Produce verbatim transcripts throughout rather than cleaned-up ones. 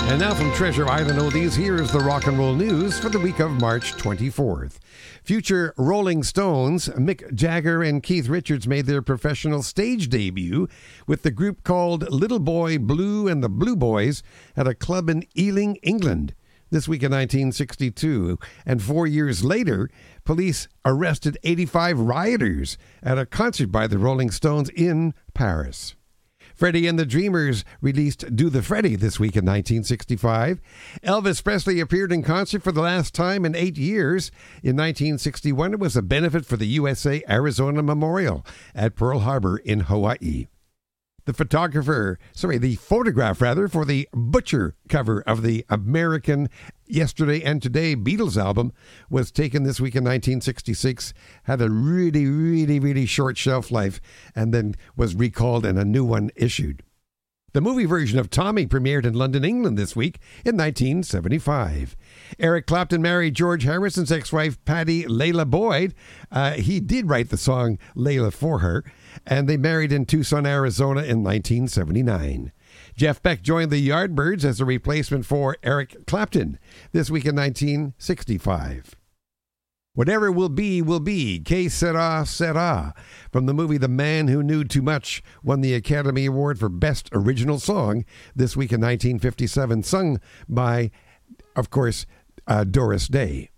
And now from Treasure Island Oldies, here's the rock and roll news for the week of March twenty-fourth. Future Rolling Stones, Mick Jagger and Keith Richards made their professional stage debut with the group called Little Boy Blue and the Blue Boys at a club in Ealing, England, this week in nineteen sixty-two. And four years later, police arrested eighty-five rioters at a concert by the Rolling Stones in Paris. Freddie and the Dreamers released Do the Freddie this week in nineteen sixty-five. Elvis Presley appeared in concert for the last time in eight years. In nineteen sixty-one, it was a benefit for the U S A Arizona Memorial at Pearl Harbor in Hawaii. The photographer, sorry, the photograph rather, for the Butcher cover of the American Yesterday and Today Beatles album was taken this week in nineteen sixty-six, had a really, really, really short shelf life, and then was recalled and a new one issued. The movie version of Tommy premiered in London, England this week in nineteen seventy-five. Eric Clapton married George Harrison's ex-wife, Patty Layla Boyd. Uh, he did write the song Layla for her, and they married in Tucson, Arizona in nineteen seventy-nine. Jeff Beck joined the Yardbirds as a replacement for Eric Clapton this week in nineteen sixty-five. Whatever will be, will be. Que sera, sera. From the movie The Man Who Knew Too Much, won the Academy Award for Best Original Song this week in nineteen fifty-seven, sung by, of course, uh, Doris Day.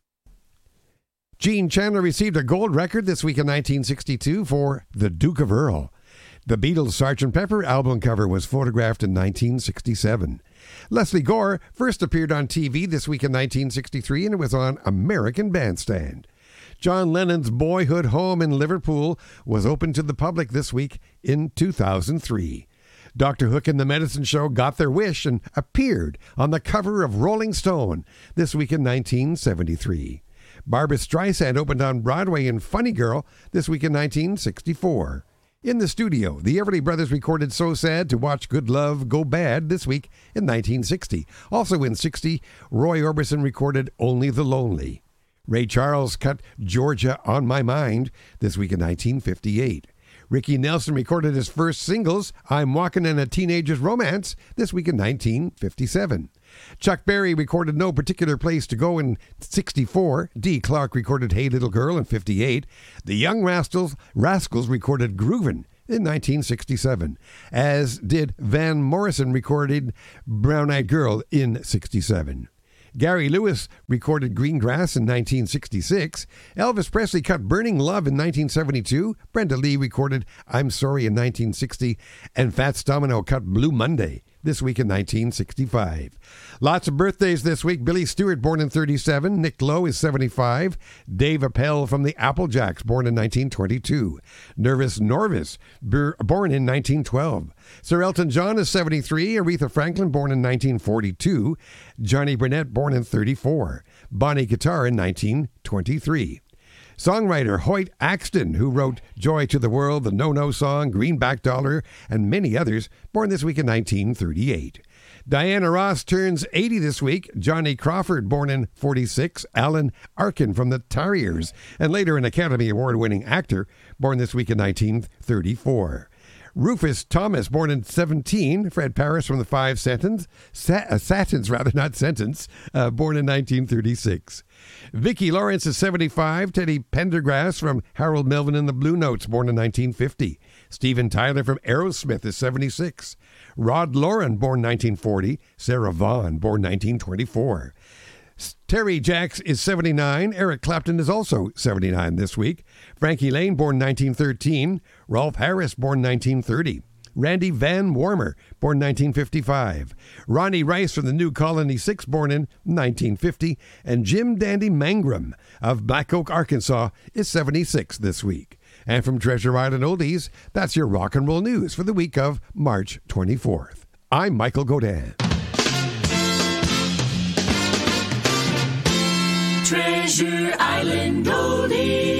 Gene Chandler received a gold record this week in nineteen sixty-two for The Duke of Earl. The Beatles' Sergeant Pepper album cover was photographed in nineteen sixty-seven. Leslie Gore first appeared on T V this week in nineteen sixty-three, and it was on American Bandstand. John Lennon's boyhood home in Liverpool was opened to the public this week in two thousand three. Doctor Hook and the Medicine Show got their wish and appeared on the cover of Rolling Stone this week in nineteen seventy-three. Barbra Streisand opened on Broadway in Funny Girl this week in nineteen sixty-four. In the studio, the Everly Brothers recorded So Sad to Watch Good Love Go Bad this week in nineteen sixty. Also in sixty, Roy Orbison recorded Only the Lonely. Ray Charles cut Georgia on My Mind this week in nineteen fifty-eight. Ricky Nelson recorded his first singles, I'm Walking in a Teenager's Romance, this week in nineteen fifty-seven. Chuck Berry recorded No Particular Place to Go in sixty-four. Dee Clark recorded Hey Little Girl in fifty-eight. The Young Rascals, Rascals recorded Groovin' in nineteen sixty-seven, as did Van Morrison recorded Brown Eyed Girl in sixty-seven. Gary Lewis recorded Green Grass in nineteen sixty-six. Elvis Presley cut Burning Love in nineteen seventy-two. Brenda Lee recorded I'm Sorry in nineteen sixty. And Fats Domino cut Blue Monday this week in nineteen sixty-five. Lots of birthdays this week. Billy Stewart, born in thirty-seven. Nick Lowe is seventy-five. Dave Appel from the Applejacks, born in nineteen twenty-two. Nervous Norvis, born in nineteen twelve. Sir Elton John is seventy-three. Aretha Franklin, born in nineteen forty-two. Johnny Burnett, born in thirty-four. Bonnie Guitar in nineteen twenty-three. Songwriter Hoyt Axton, who wrote Joy to the World, the No-No Song, Greenback Dollar, and many others, born this week in nineteen thirty-eight. Diana Ross turns eighty this week. Johnny Crawford, born in forty-six. Alan Arkin from the Tarriers, and later an Academy Award-winning actor, born this week in nineteen thirty-four. Rufus Thomas, born in seventeen. Fred Paris from the Five Satins, Sa- uh, Satins rather, not Sentence, uh, born in nineteen thirty-six. Vicki Lawrence is seventy-five. Teddy Pendergrass from Harold Melvin and the Blue Notes, born in nineteen fifty. Steven Tyler from Aerosmith is seventy-six. Rod Lauren, born nineteen forty. Sarah Vaughan, born nineteen twenty-four. Terry Jacks is seventy-nine. Eric Clapton is also seventy-nine this week. Frankie Lane, born nineteen thirteen. Rolf Harris, born nineteen thirty. Randy Van Warmer, born nineteen fifty-five. Ronnie Rice from the New Colony Six, born in nineteen fifty. And Jim Dandy Mangrum of Black Oak, Arkansas, is seventy-six this week. And from Treasure Island Oldies, that's your rock and roll news for the week of March twenty-fourth. I'm Michael Godin. Treasure Island Oldies.